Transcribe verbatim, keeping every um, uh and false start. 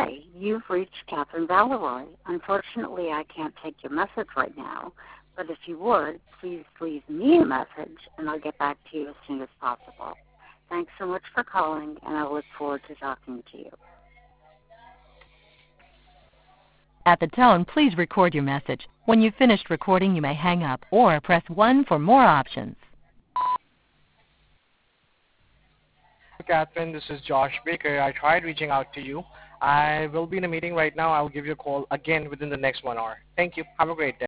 Hi, you've reached Catherine Valeroy. Unfortunately, I can't take your message right now, but if you would, please leave me a message, and I'll get back to you as soon as possible. Thanks so much for calling, and I look forward to talking to you. At the tone, please record your message. When you've finished recording, you may hang up or press one for more options. Catherine, this is Josh Baker. I tried reaching out to you. I will be in a meeting right now. I'll give you a call again within the next one hour. Thank you. Have a great day.